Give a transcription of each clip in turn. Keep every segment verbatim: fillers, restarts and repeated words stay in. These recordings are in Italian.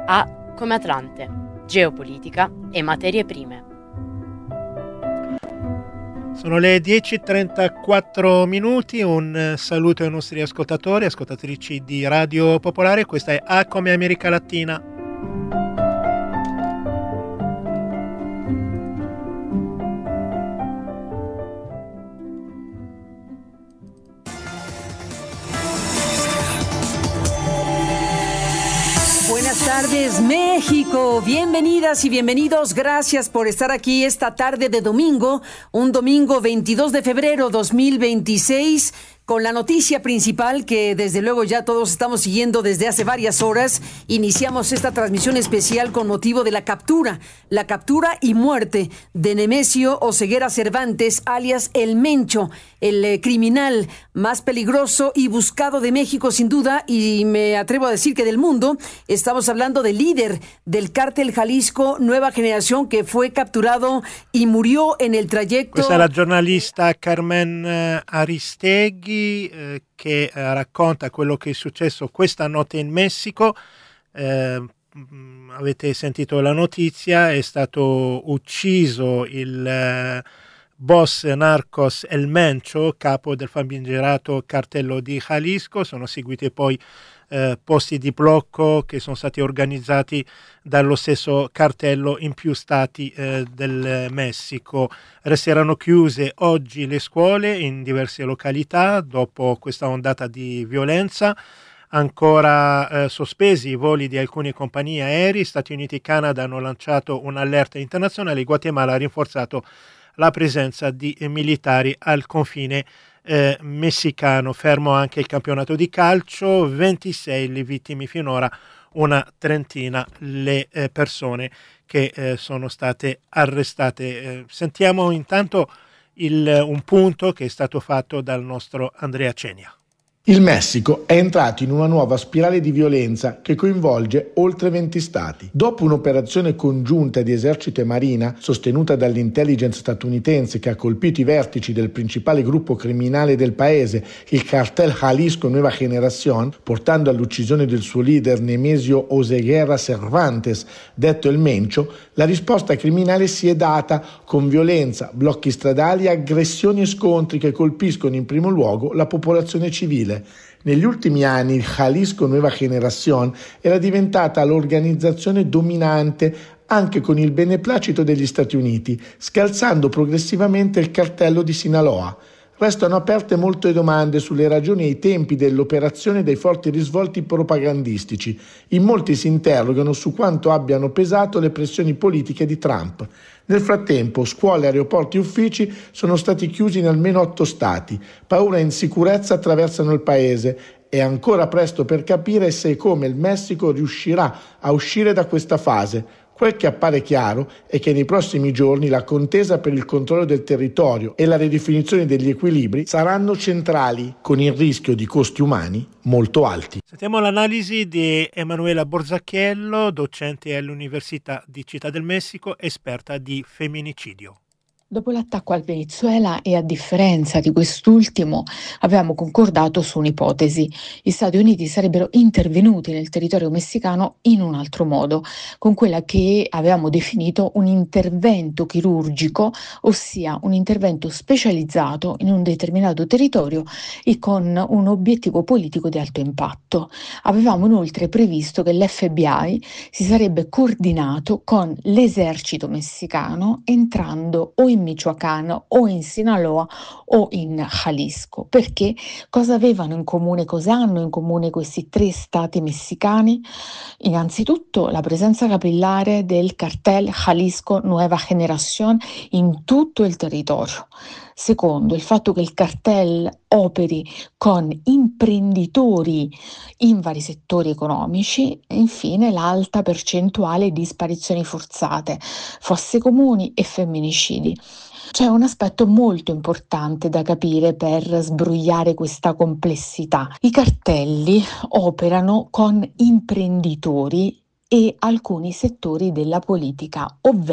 A come Atlante, geopolitica e materie prime. Sono le dieci e trentaquattro minuti, un saluto ai nostri ascoltatori, ascoltatrici di Radio Popolare, questa è A come America Latina. Buenas tardes, México. Bienvenidas y bienvenidos. Gracias por estar aquí esta tarde de domingo, un domingo veintidós de febrero dos mil veintiséis, con la noticia principal que desde luego ya todos estamos siguiendo desde hace varias horas. Iniciamos esta transmisión especial con motivo de la captura, la captura y muerte de Nemesio Oseguera Cervantes, alias El Mencho, el eh, criminal más peligroso y buscado de México sin duda, y me atrevo a decir que del mundo. Estamos hablando del líder del cártel Jalisco Nueva Generación, que fue capturado y murió en el trayecto. Questa è la giornalista Carmen eh, Aristegui eh, che eh, racconta quello che è successo questa notte in Messico. Eh, mh, avete sentito la notizia, è stato ucciso il eh, boss narcos El Mencho, capo del famigerato cartello di Jalisco. Sono seguiti poi eh, posti di blocco che sono stati organizzati dallo stesso cartello in più stati eh, del Messico. Resteranno chiuse oggi le scuole in diverse località dopo questa ondata di violenza. Ancora eh, sospesi i voli di alcune compagnie aeree. Stati Uniti e Canada hanno lanciato un'allerta internazionale. Guatemala ha rinforzato la presenza di eh, militari al confine eh, messicano. Fermo anche il campionato di calcio, ventisei le vittime finora, una trentina le eh, persone che eh, sono state arrestate. Eh, sentiamo intanto il, un punto che è stato fatto dal nostro Andrea Cenia. Il Messico è entrato in una nuova spirale di violenza che coinvolge oltre venti stati. Dopo un'operazione congiunta di esercito e marina, sostenuta dall'intelligence statunitense, che ha colpito i vertici del principale gruppo criminale del paese, il cartel Jalisco Nueva Generación, portando all'uccisione del suo leader Nemesio Oseguera Cervantes, detto El Mencho, la risposta criminale si è data con violenza, blocchi stradali, aggressioni e scontri che colpiscono in primo luogo la popolazione civile. Negli ultimi anni il Jalisco Nueva Generación era diventata l'organizzazione dominante anche con il beneplacito degli Stati Uniti, scalzando progressivamente il cartello di Sinaloa. Restano aperte molte domande sulle ragioni e i tempi dell'operazione e dei forti risvolti propagandistici. In molti si interrogano su quanto abbiano pesato le pressioni politiche di Trump. Nel frattempo, scuole, aeroporti e uffici sono stati chiusi in almeno otto stati. Paura e insicurezza attraversano il paese. È ancora presto per capire se e come il Messico riuscirà a uscire da questa fase. Quel che appare chiaro è che nei prossimi giorni la contesa per il controllo del territorio e la ridefinizione degli equilibri saranno centrali, con il rischio di costi umani molto alti. Sentiamo l'analisi di Emanuela Borzacchiello, docente all'Università di Città del Messico, esperta di femminicidio. Dopo l'attacco al Venezuela e a differenza di quest'ultimo avevamo concordato su un'ipotesi. Gli Stati Uniti sarebbero intervenuti nel territorio messicano in un altro modo, con quella che avevamo definito un intervento chirurgico, ossia un intervento specializzato in un determinato territorio e con un obiettivo politico di alto impatto. Avevamo inoltre previsto che l'F B I si sarebbe coordinato con l'esercito messicano entrando o in Michoacán o in Sinaloa o in Jalisco. Perché? Cosa avevano in comune, cosa hanno in comune questi tre stati messicani? Innanzitutto la presenza capillare del cartel Jalisco Nueva Generación in tutto il territorio. Secondo, il fatto che il cartel operi con imprenditori in vari settori economici e infine l'alta percentuale di sparizioni forzate, fosse comuni e femminicidi. C'è un aspetto molto importante da capire per sbrogliare questa complessità. I cartelli operano con imprenditori e alcuni settori della politica, ovvero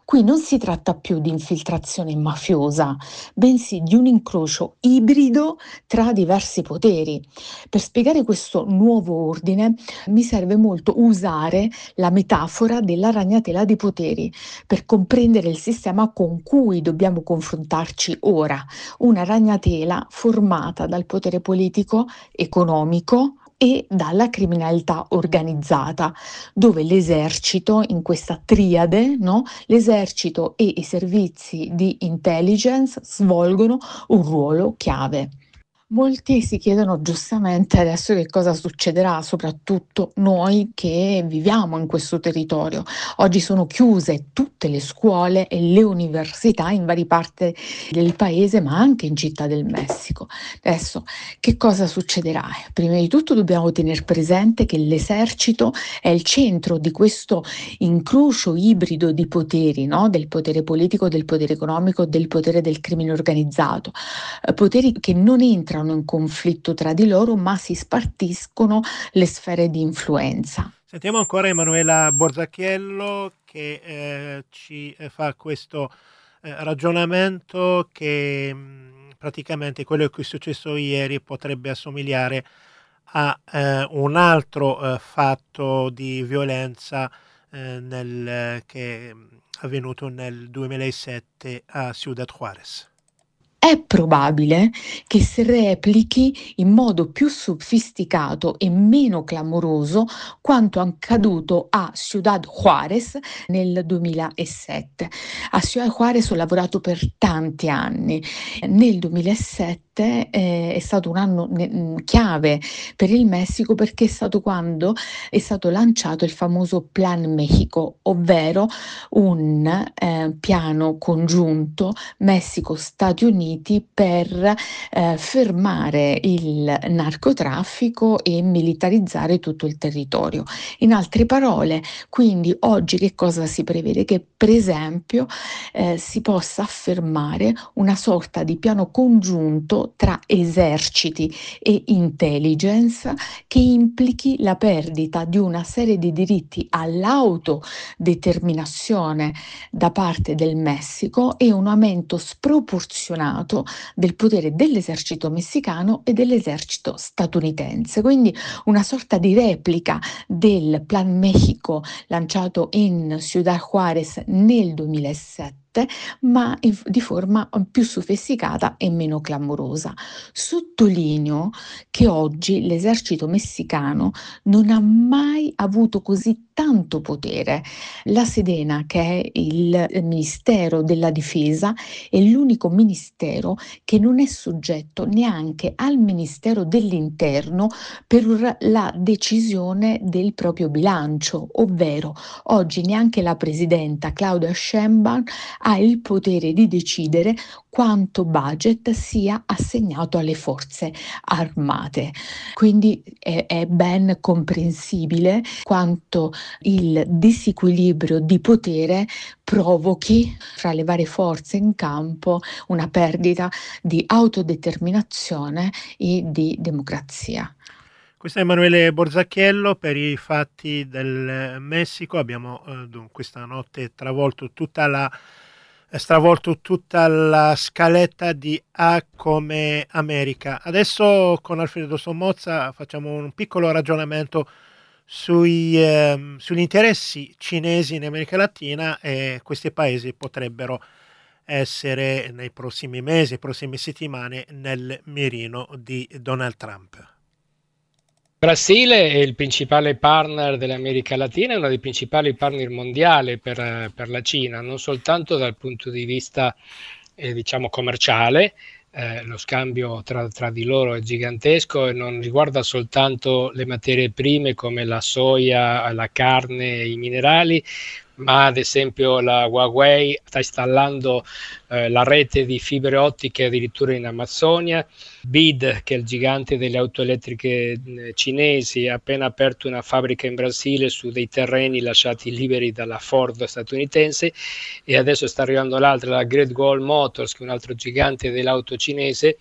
Qui non si tratta più di infiltrazione mafiosa, bensì di un incrocio ibrido tra diversi poteri. Per spiegare questo nuovo ordine mi serve molto usare la metafora della ragnatela di poteri per comprendere il sistema con cui dobbiamo confrontarci ora. Una ragnatela formata dal potere politico, economico e dalla criminalità organizzata, dove l'esercito, in questa triade, no? L'esercito e i servizi di intelligence svolgono un ruolo chiave. Molti si chiedono giustamente adesso che cosa succederà, soprattutto noi che viviamo in questo territorio. Oggi sono chiuse tutte le scuole e le università in varie parti del paese, ma anche in Città del Messico. Adesso che cosa succederà? Prima di tutto dobbiamo tenere presente che l'esercito è il centro di questo incrocio ibrido di poteri, no? Del potere politico, del potere economico, del potere del crimine organizzato. Eh, poteri che non entrano in conflitto tra di loro, ma si spartiscono le sfere di influenza. Sentiamo ancora Emanuela Borzacchiello che eh, ci fa questo eh, ragionamento che mh, praticamente quello che è successo ieri potrebbe assomigliare a eh, un altro eh, fatto di violenza eh, nel, che è avvenuto nel duemilasette a Ciudad Juárez. È probabile che si replichi in modo più sofisticato e meno clamoroso quanto accaduto a Ciudad Juárez nel duemilasette. A Ciudad Juárez ho lavorato per tanti anni. Nel duemilasette eh, è stato un anno ne- chiave per il Messico perché è stato quando è stato lanciato il famoso Plan México, ovvero un eh, piano congiunto Messico-Stati Uniti per eh, fermare il narcotraffico e militarizzare tutto il territorio. In altre parole, quindi oggi che cosa si prevede? Che per esempio eh, si possa affermare una sorta di piano congiunto tra eserciti e intelligence che implichi la perdita di una serie di diritti all'autodeterminazione da parte del Messico e un aumento sproporzionato del potere dell'esercito messicano e dell'esercito statunitense, quindi una sorta di replica del Plan México lanciato in Ciudad Juárez nel duemilasette, ma di forma più sofisticata e meno clamorosa. Sottolineo che oggi l'esercito messicano non ha mai avuto così tanto potere. La Sedena, che è il Ministero della Difesa, è l'unico ministero che non è soggetto neanche al Ministero dell'Interno per la decisione del proprio bilancio, ovvero oggi neanche la presidenta Claudia Sheinbaum ha il potere di decidere quanto budget sia assegnato alle forze armate. Quindi è, è ben comprensibile quanto il disequilibrio di potere provochi fra le varie forze in campo una perdita di autodeterminazione e di democrazia. Questo è Emanuele Borzacchiello per i fatti del Messico. Abbiamo eh, questa notte travolto tutta la stravolto tutta la scaletta di A come America. Adesso con Alfredo Sommozza facciamo un piccolo ragionamento sui, eh, sugli interessi cinesi in America Latina e questi paesi potrebbero essere nei prossimi mesi, prossime settimane nel mirino di Donald Trump. Brasile è il principale partner dell'America Latina, è uno dei principali partner mondiali per, per la Cina, non soltanto dal punto di vista eh, diciamo commerciale, eh, lo scambio tra, tra di loro è gigantesco e non riguarda soltanto le materie prime come la soia, la carne e i minerali, ma ad esempio la Huawei sta installando eh, la rete di fibre ottiche addirittura in Amazzonia. B I D, che è il gigante delle auto elettriche cinesi, ha appena aperto una fabbrica in Brasile su dei terreni lasciati liberi dalla Ford statunitense, e adesso sta arrivando l'altra, la Great Wall Motors, che è un altro gigante dell'auto cinese,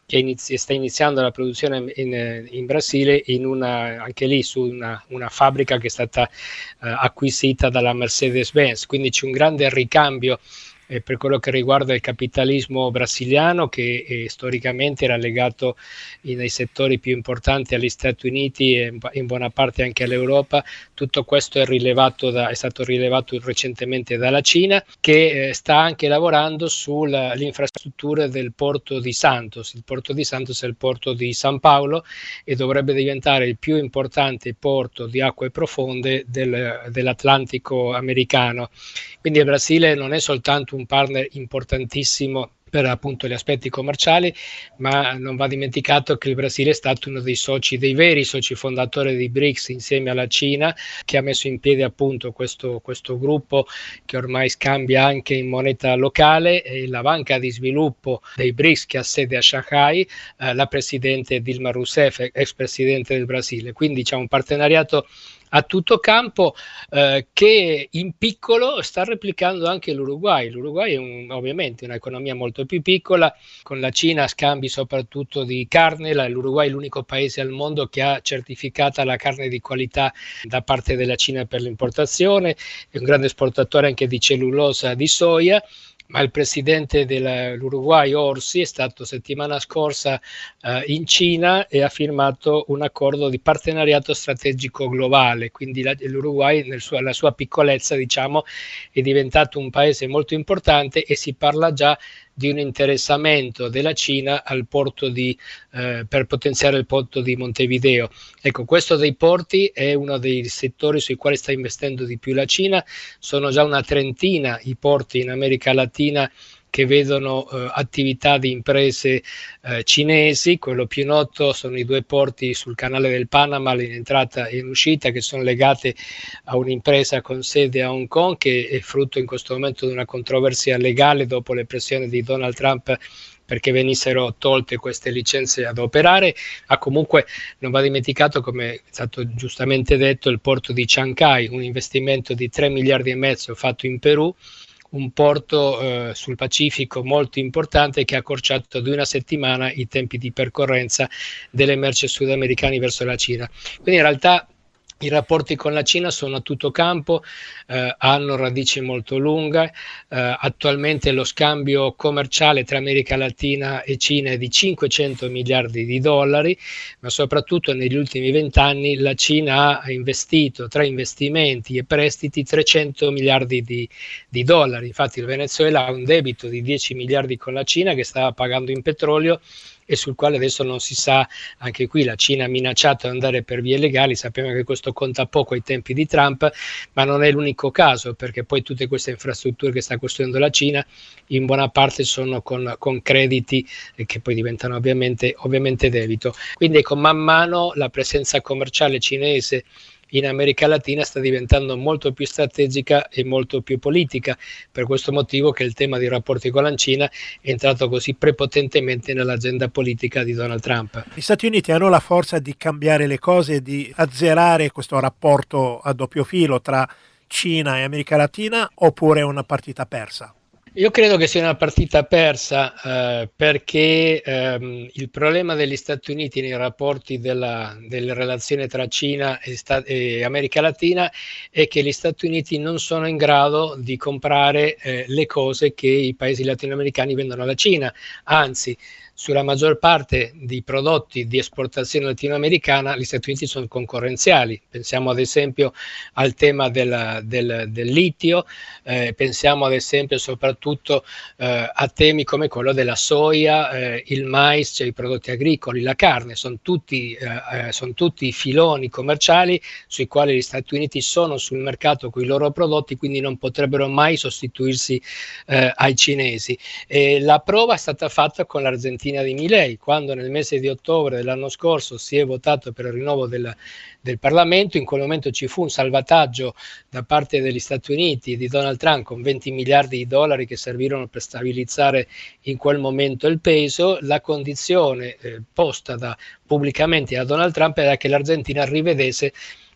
che inizi, sta iniziando la produzione in, in Brasile, in una, anche lì su una, una fabbrica che è stata eh, acquisita dalla Mercedes-Benz, quindi c'è un grande ricambio eh, per quello che riguarda il capitalismo brasiliano, che eh, storicamente era legato in, nei settori più importanti agli Stati Uniti e in, in buona parte anche all'Europa. Tutto questo è, rilevato da, è stato rilevato recentemente dalla Cina, che eh, sta anche lavorando sulle infrastrutture del porto di Santos. Il porto di Santos è il porto di San Paolo e dovrebbe diventare il più importante porto di acque profonde del, dell'Atlantico americano. Quindi il Brasile non è soltanto un partner importantissimo per appunto gli aspetti commerciali, ma non va dimenticato che il Brasile è stato uno dei soci, dei veri soci fondatori di BRICS insieme alla Cina, che ha messo in piedi appunto questo, questo gruppo che ormai scambia anche in moneta locale, e la banca di sviluppo dei BRICS, che ha sede a Shanghai, eh, la presidente Dilma Rousseff, ex presidente del Brasile. Quindi c'è un partenariato a tutto campo eh, che in piccolo sta replicando anche l'Uruguay. L'Uruguay è un, ovviamente un'economia molto più piccola, con la Cina scambi soprattutto di carne. L'Uruguay è l'unico paese al mondo che ha certificata la carne di qualità da parte della Cina per l'importazione, è un grande esportatore anche di cellulosa di soia. Ma il presidente dell'Uruguay, Orsi, è stato settimana scorsa eh, in Cina e ha firmato un accordo di partenariato strategico globale. Quindi la, l'Uruguay, nel suo, la sua piccolezza, diciamo, è diventato un paese molto importante, e si parla già di un interessamento della Cina al porto di, eh, per potenziare il porto di Montevideo. Ecco, questo dei porti è uno dei settori sui quali sta investendo di più la Cina. Sono già una trentina i porti in America Latina che vedono eh, attività di imprese eh, cinesi. Quello più noto sono i due porti sul canale del Panama, in entrata e in uscita, che sono legate a un'impresa con sede a Hong Kong, che è frutto in questo momento di una controversia legale dopo le pressioni di Donald Trump perché venissero tolte queste licenze ad operare. Ma comunque non va dimenticato, come è stato giustamente detto, il porto di Chancay, un investimento di tre miliardi e mezzo fatto in Perù, un porto eh, sul Pacifico molto importante, che ha accorciato di una settimana i tempi di percorrenza delle merci sudamericane verso la Cina. Quindi in realtà i rapporti con la Cina sono a tutto campo, eh, hanno radici molto lunghe. Eh, attualmente lo scambio commerciale tra America Latina e Cina è di cinquecento miliardi di dollari, ma soprattutto negli ultimi vent'anni la Cina ha investito tra investimenti e prestiti trecento miliardi di, di dollari. Infatti il Venezuela ha un debito di dieci miliardi con la Cina, che stava pagando in petrolio, e sul quale adesso non si sa. Anche qui la Cina ha minacciato di andare per vie legali. Sappiamo che questo conta poco ai tempi di Trump, ma non è l'unico caso, perché poi tutte queste infrastrutture che sta costruendo la Cina in buona parte sono con, con crediti eh, che poi diventano ovviamente, ovviamente debito. Quindi con man mano la presenza commerciale cinese in America Latina sta diventando molto più strategica e molto più politica. Per questo motivo che il tema dei rapporti con la Cina è entrato così prepotentemente nell'agenda politica di Donald Trump. Gli Stati Uniti hanno la forza di cambiare le cose e di azzerare questo rapporto a doppio filo tra Cina e America Latina, oppure è una partita persa? Io credo che sia una partita persa eh, perché ehm, il problema degli Stati Uniti nei rapporti della, delle relazioni tra Cina e, Sta- e America Latina è che gli Stati Uniti non sono in grado di comprare eh, le cose che i paesi latinoamericani vendono alla Cina. Anzi, sulla maggior parte dei prodotti di esportazione latinoamericana gli Stati Uniti sono concorrenziali. Pensiamo ad esempio al tema del, del, del litio, eh, pensiamo ad esempio soprattutto eh, a temi come quello della soia, eh, il mais, cioè i prodotti agricoli, la carne. Sono tutti, eh, sono tutti filoni commerciali sui quali gli Stati Uniti sono sul mercato con i loro prodotti, quindi non potrebbero mai sostituirsi eh, ai cinesi. E la prova è stata fatta con l'Argentina di Milei, quando nel mese di ottobre dell'anno scorso si è votato per il rinnovo del, del Parlamento. In quel momento ci fu un salvataggio da parte degli Stati Uniti di Donald Trump con venti miliardi di dollari che servirono per stabilizzare in quel momento il peso. La condizione eh, posta da, pubblicamente da Donald Trump era che l'Argentina rivedesse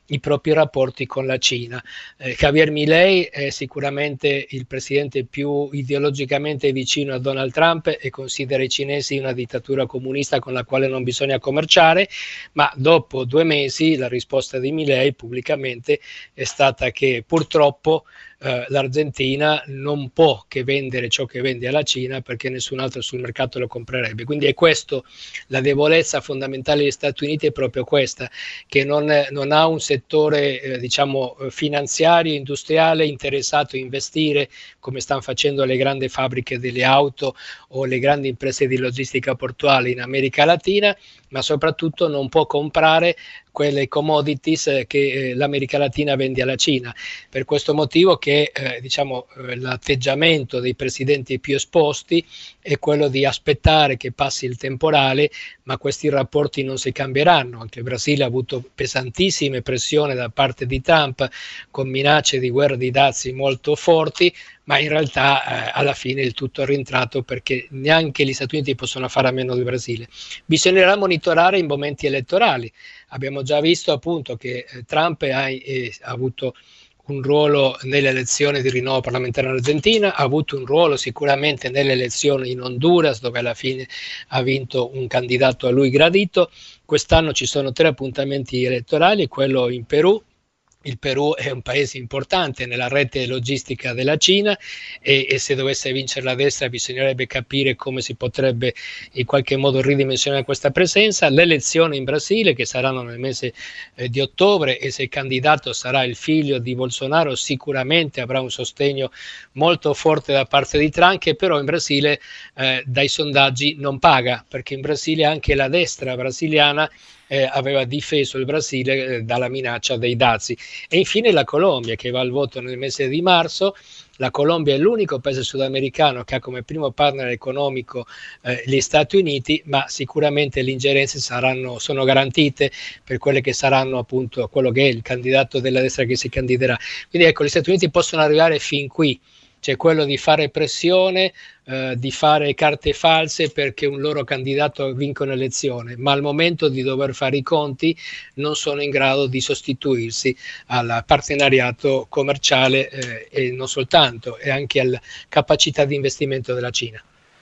i propri rapporti con la Cina. Eh, Javier Milei è sicuramente il presidente più ideologicamente vicino a Donald Trump e considera i cinesi una dittatura comunista con la quale non bisogna commerciare, ma dopo due mesi la risposta di Milei pubblicamente è stata che purtroppo Uh, l'Argentina non può che vendere ciò che vende alla Cina perché nessun altro sul mercato lo comprerebbe. Quindi è questo, la debolezza fondamentale degli Stati Uniti è proprio questa, che non, non ha un settore eh, diciamo finanziario, industriale interessato a investire come stanno facendo le grandi fabbriche delle auto o le grandi imprese di logistica portuale in America Latina, ma soprattutto non può comprare quelle commodities che eh, l'America Latina vende alla Cina. Per questo motivo che eh, diciamo, eh, l'atteggiamento dei presidenti più esposti è quello di aspettare che passi il temporale, ma questi rapporti non si cambieranno. Anche il Brasile ha avuto pesantissime pressioni da parte di Trump con minacce di guerra di dazi molto forti, ma in realtà eh, alla fine il tutto è rientrato perché neanche gli Stati Uniti possono fare a meno del Brasile. Bisognerà monitorare in momenti elettorali. Abbiamo già visto appunto che eh, Trump ha, eh, ha avuto un ruolo nelle elezioni di rinnovo parlamentare in Argentina, ha avuto un ruolo sicuramente nelle elezioni in Honduras, dove alla fine ha vinto un candidato a lui gradito. Quest'anno ci sono tre appuntamenti elettorali, quello in Perù. Il Perù è un paese importante nella rete logistica della Cina e, e se dovesse vincere la destra bisognerebbe capire come si potrebbe in qualche modo ridimensionare questa presenza. Le elezioni in Brasile che saranno nel mese eh, di ottobre e se il candidato sarà il figlio di Bolsonaro sicuramente avrà un sostegno molto forte da parte di Trump, che però in Brasile eh, dai sondaggi non paga, perché in Brasile anche la destra brasiliana Eh, aveva difeso il Brasile eh, dalla minaccia dei dazi. E infine la Colombia, che va al voto nel mese di marzo. La Colombia è l'unico paese sudamericano che ha come primo partner economico eh, gli Stati Uniti, ma sicuramente le ingerenze saranno, sono garantite per quelle che saranno appunto quello che è il candidato della destra che si candiderà. Quindi ecco, gli Stati Uniti possono arrivare fin qui, cioè quello di fare pressione, eh, di fare carte false perché un loro candidato vinca un'elezione, ma al momento di dover fare i conti non sono in grado di sostituirsi al partenariato commerciale eh, e non soltanto, e anche alla capacità di investimento della Cina.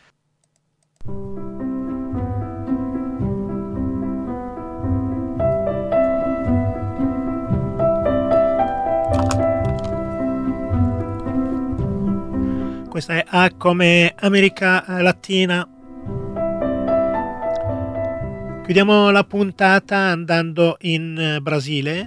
Questa è A come America Latina. Chiudiamo la puntata andando in Brasile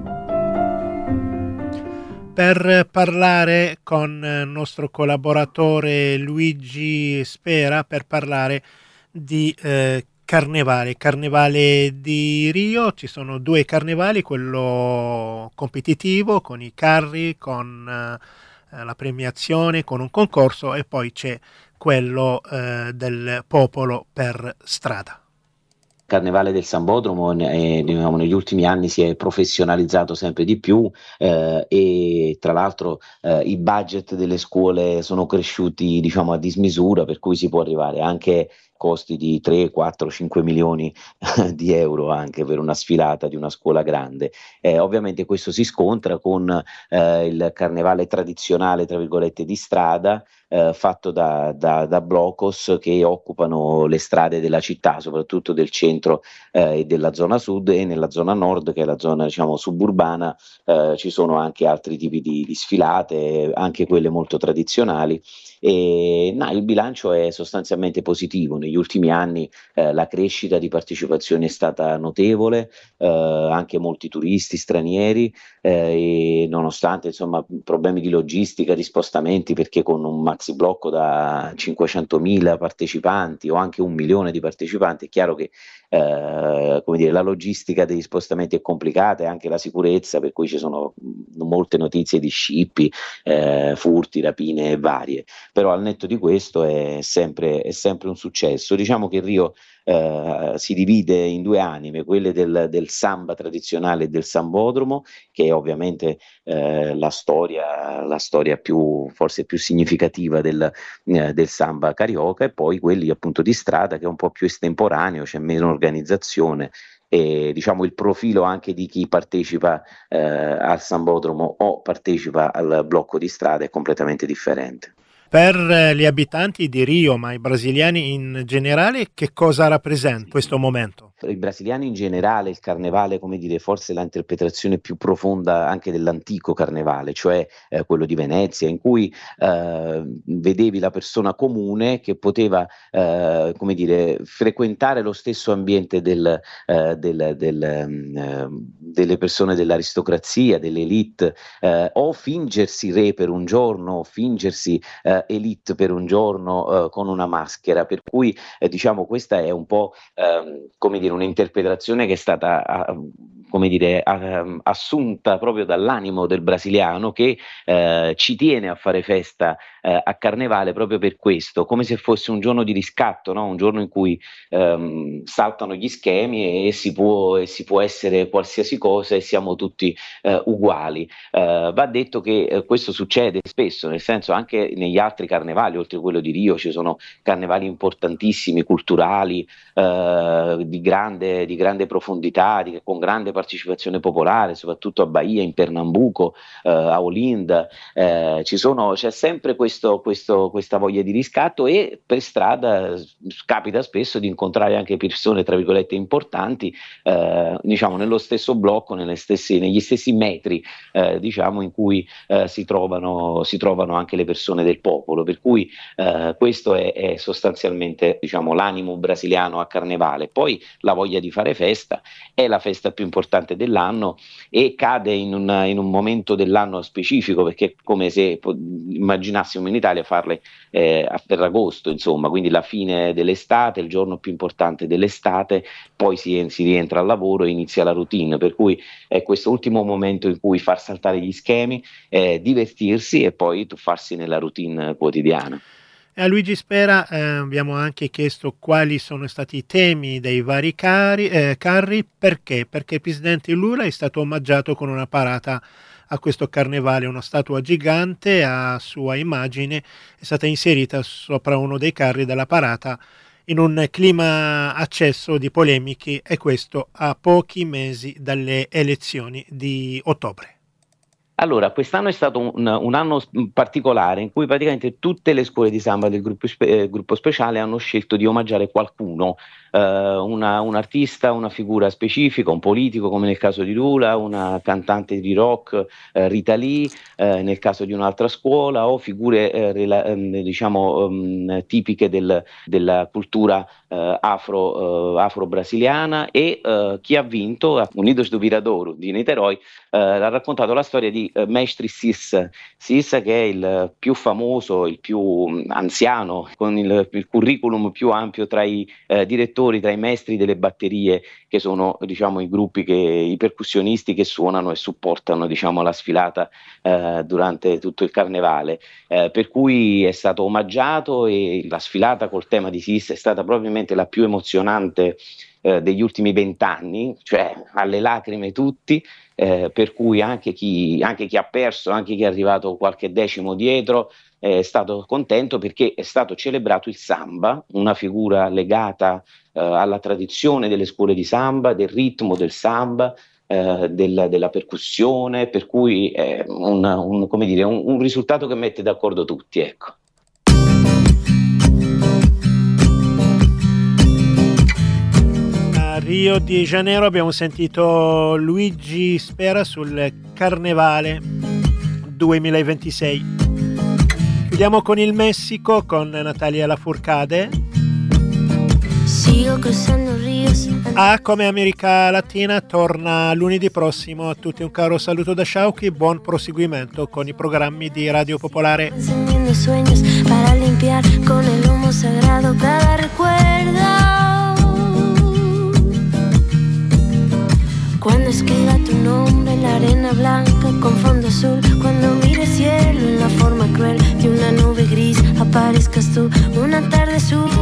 per parlare con il nostro collaboratore Luigi Spera per parlare di eh, carnevale, carnevale di Rio. Ci sono due carnevali, quello competitivo con i carri, con eh, la premiazione, con un concorso, e poi c'è quello eh, del popolo per strada. Il Carnevale del Sambodromo eh, diciamo, negli ultimi anni si è professionalizzato sempre di più eh, e tra l'altro eh, i budget delle scuole sono cresciuti diciamo a dismisura, per cui si può arrivare anche costi di tre, quattro, cinque milioni di euro anche per una sfilata di una scuola grande. Eh, ovviamente questo si scontra con eh, il carnevale tradizionale, tra virgolette, di strada, eh, fatto da, da, da blocos che occupano le strade della città, soprattutto del centro eh, e della zona sud, e nella zona nord, che è la zona diciamo suburbana, eh, ci sono anche altri tipi di, di sfilate, anche quelle molto tradizionali. E no, il bilancio è sostanzialmente positivo. Negli ultimi anni eh, la crescita di partecipazione è stata notevole, eh, anche molti turisti stranieri, eh, e nonostante insomma problemi di logistica, di spostamenti, perché con un maxi blocco da cinquecentomila partecipanti o anche un milione di partecipanti è chiaro che eh, come dire, la logistica degli spostamenti è complicata, e anche la sicurezza, per cui ci sono molte notizie di scippi, eh, furti, rapine varie. Però al netto di questo è sempre, è sempre un successo. Diciamo che Rio eh, si divide in due anime, quelle del, del samba tradizionale e del sambodromo, che è ovviamente eh, la storia, la storia più, forse più significativa del, eh, del samba carioca, e poi quelli appunto di strada, che è un po' più estemporaneo, c'è meno organizzazione e diciamo il profilo anche di chi partecipa eh, al Sambodromo o partecipa al blocco di strada è completamente differente. Per gli abitanti di Rio, ma i brasiliani in generale, che cosa rappresenta questo momento? Per i brasiliani in generale il carnevale, come dire, forse è l'interpretazione più profonda anche dell'antico carnevale, cioè eh, quello di Venezia, in cui eh, vedevi la persona comune che poteva eh, come dire, frequentare lo stesso ambiente del, eh, del, del, eh, delle persone dell'aristocrazia, dell'elite, eh, o fingersi re per un giorno, o fingersi eh, elite per un giorno eh, con una maschera, per cui eh, diciamo questa è un po' eh, come dire un'interpretazione che è stata a, come dire a, assunta proprio dall'animo del brasiliano, che eh, ci tiene a fare festa eh, a carnevale proprio per questo, come se fosse un giorno di riscatto, no? Un giorno in cui ehm, saltano gli schemi e si può, e si può essere qualsiasi cosa e siamo tutti eh, uguali. Eh, va detto che eh, questo succede spesso, nel senso anche negli altri carnevali, oltre a quello di Rio ci sono carnevali importantissimi, culturali, eh, di grande, di grande profondità, di, con grande partecipazione popolare, soprattutto a Bahia, in Pernambuco, eh, a Olinda, eh, ci sono, c'è sempre questo, questo, questa voglia di riscatto, e per strada capita spesso di incontrare anche persone tra virgolette importanti, eh, diciamo nello stesso blocco, nelle stessi, negli stessi metri eh, diciamo in cui eh, si trovano, si trovano anche le persone del popolo, per cui eh, questo è, è sostanzialmente diciamo l'animo brasiliano a carnevale. Poi la voglia di fare festa, è la festa più importante dell'anno e cade in un, in un momento dell'anno specifico, perché è come se immaginassimo in Italia farle eh, a Ferragosto, insomma, quindi la fine dell'estate, il giorno più importante dell'estate, poi si, si rientra al lavoro e inizia la routine, per cui è questo ultimo momento in cui far saltare gli schemi, eh, divertirsi e poi tuffarsi nella routine quotidiana. A Luigi Spera eh, abbiamo anche chiesto quali sono stati i temi dei vari cari, eh, carri, perché? Perché il presidente Lula è stato omaggiato con una parata a questo carnevale, una statua gigante a sua immagine è stata inserita sopra uno dei carri della parata in un clima acceso di polemiche, e questo a pochi mesi dalle elezioni di ottobre. Allora, quest'anno è stato un, un anno particolare in cui praticamente tutte le scuole di samba del gruppo, spe, eh, gruppo speciale hanno scelto di omaggiare qualcuno, eh, una, un artista, una figura specifica, un politico come nel caso di Lula, una cantante di rock, eh, Rita Lee, eh, nel caso di un'altra scuola, o figure eh, rela, eh, diciamo um, tipiche del, della cultura eh, afro, eh, afro-brasiliana, e eh, chi ha vinto, Unidos do Viradouro di Niterói, eh, ha raccontato la storia di Uh, Mestre Cissa, Cissa che è il più famoso, il più um, anziano, con il, il curriculum più ampio tra i uh, direttori, tra i maestri delle batterie, che sono diciamo i gruppi, che, i percussionisti che suonano e supportano diciamo la sfilata uh, durante tutto il carnevale, uh, per cui è stato omaggiato, e la sfilata col tema di Cissa è stata probabilmente la più emozionante eh, degli ultimi vent'anni, cioè alle lacrime tutti, eh, per cui anche chi, anche chi ha perso, anche chi è arrivato qualche decimo dietro, è stato contento, perché è stato celebrato il samba, una figura legata eh, alla tradizione delle scuole di samba, del ritmo del samba, eh, della, della percussione, per cui è un, un, come dire, un, un risultato che mette d'accordo tutti, ecco. A Rio di Janeiro abbiamo sentito Luigi Spera sul Carnevale duemilaventisei. Chiudiamo con il Messico, con Natalia Lafourcade. A come America Latina torna lunedì prossimo. A tutti un caro saluto da Sciauchi, buon proseguimento con i programmi di Radio Popolare. Para limpiar con el humo sagrado cada recuerdo. Cuando escriba tu nombre en la arena blanca con fondo azul, cuando mire cielo en la forma cruel de una nube gris, aparezcas tú una tarde azul.